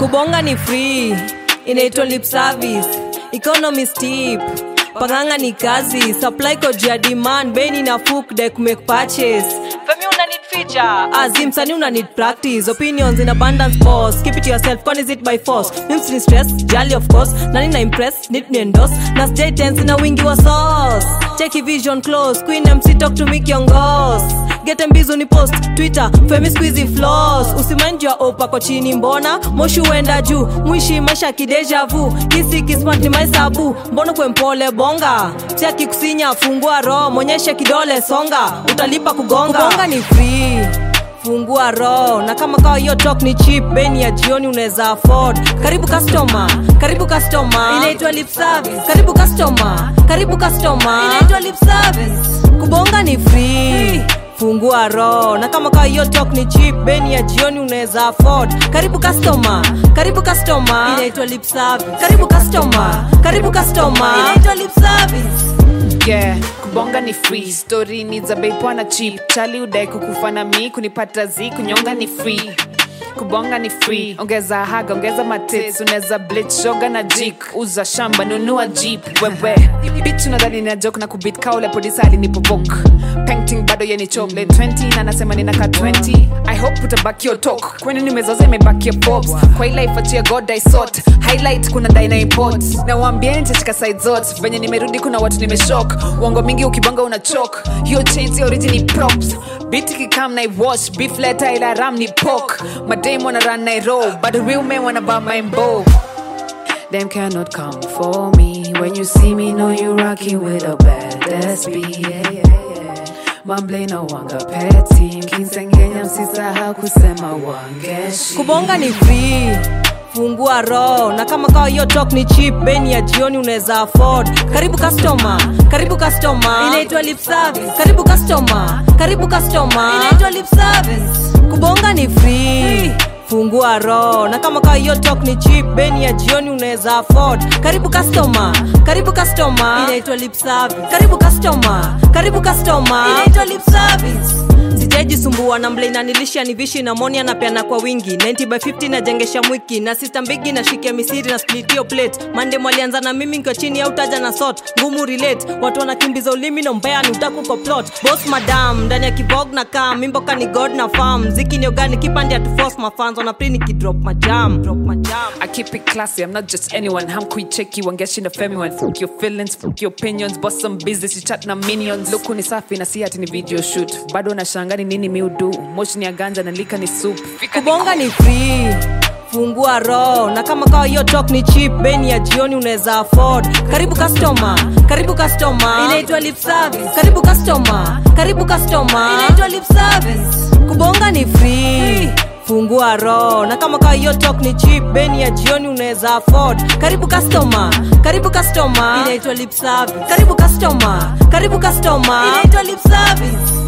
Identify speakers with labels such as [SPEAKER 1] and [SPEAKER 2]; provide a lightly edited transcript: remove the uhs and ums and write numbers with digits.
[SPEAKER 1] Kubonga ni free, inaitwa lip service. Economy steep, panganga ni kazi. Supply kodi ya demand, beni na fook deck make purchase. Femi una need feature, azim sani una need practice. Opinions in abundance boss, keep it to yourself, con is it by force. Mims ni stress, jolly of course. Nani na impress, need ni endorse. Nas day tense na wingi wa sauce. Check vision close, Queen MC talk to me kiongos. Get mbizo ni post, Twitter, Femi squeezy floss. Usimanji wa opa kwa chini mbona, moshi uenda juu. Mwishi maisha kideja vu, kisi kismat ni maisabu. Mbono kwe mpole bonga, cheki kusinya fungua roho. Monyeshe kidole songa, utalipa kugonga. Kubonga ni free, fungua roho. Na kama kawa yo talk ni cheap, beni ya jioni uneza afford. Karibu customer, karibu customer, inaitwa lip service. Karibu customer, karibu customer, inaitwa lip service. Kubonga ni free, fungua roho. Na kama kawa yo talk ni cheap, beni ya jioni uneza afford. Karibu customer, karibu customer, inaitwa lip service. Karibu customer, karibu customer, inaitwa lip service.
[SPEAKER 2] Yeah, kubonga ni free. Story needs a babe wana cheap. Chali udai kukufana mi, kunipata zi, kunyonga ni free. Kubonga ni free. Ongeza haga, ongeza matits. Uneza blitz, shoga na jik. Uza shamba, nunua jeep. Wewe bitch unadhani na joke na kubit kaule podisa alinipovoke. Painting bado ye ni chocolate 20 na nasema ninaka 20. I hope utabaki your talk. Kwani nimezoza imebaki your pops. Kwa hii life achia God I sought. Highlight kuna dai na import. Na wambia nitachika side zote. Venye nimerudi kuna watu nimeshock. Uongo mingi ukibonga unachoke. Yo chains origin props. Beat kikam na wash. Beef letter ila ram ni pork. My dame wanna run na roll. But the real men wanna buy my bow. Them cannot come for me. When you see me know you rocking with a badass beat. Mamble na wanga petty. Kinsengenya msisahau kusema wangeshi.
[SPEAKER 1] Kubonga ni free, fungua roho. Na kama kawa yo talk ni cheap, beni ya jioni uneza afford. Karibu customer, karibu customer, inaitwa lip service. Karibu customer, karibu customer, inaitwa lip service. Kubonga ni free, fungua roho. Na kama kawa yo talk ni cheap, beni ya jioni uneza afford. Karibu customer, karibu customer, inaitwa lip service. Karibu customer, karibu customer, inaitwa lip service. Sijaji sumbua na mblei na nilisha ni vishi na monia na peana kwa wingi. 90/50 na jengesha mwiki. Na sister mbigi na shike misiri na split your plate. Mande mwalianza na mimi nkiwa chini ya utaja na sort. Ngumu relate, watu wanakimbiza ulimi na mbea ni utaku kwa plot. Boss madam, ndani ya kibog na kam. Mimboka ni god na farm. Ziki ni organic kipandi ya to force my fans. Wana pre niki drop my jam, drop my jam.
[SPEAKER 2] I keep it classy, I'm not just anyone. Ham kui cheki, wangeshi na femi one. Fuck your feelings, fuck your opinions. Boss some business, you chat na minions. Luku ni safi na si hati ni video shoot. Bado na shangani nini mi udu. Moshi ni ya ganja na lika ni soup.
[SPEAKER 1] Kubonga ni free, fungua roho. Na kama kawa yo talk ni cheap, beni ya jioni uneza afford. Karibu customer, karibu customer, inaitwa lip service. Karibu customer, karibu customer, inaitwa lip service. Kubonga ni free, fungua roho. Na kama kawa yo talk ni cheap, beni ya jioni uneza afford. Karibu customer, karibu customer, inaitwa lip service. Karibu customer, karibu customer, inaitwa lip service.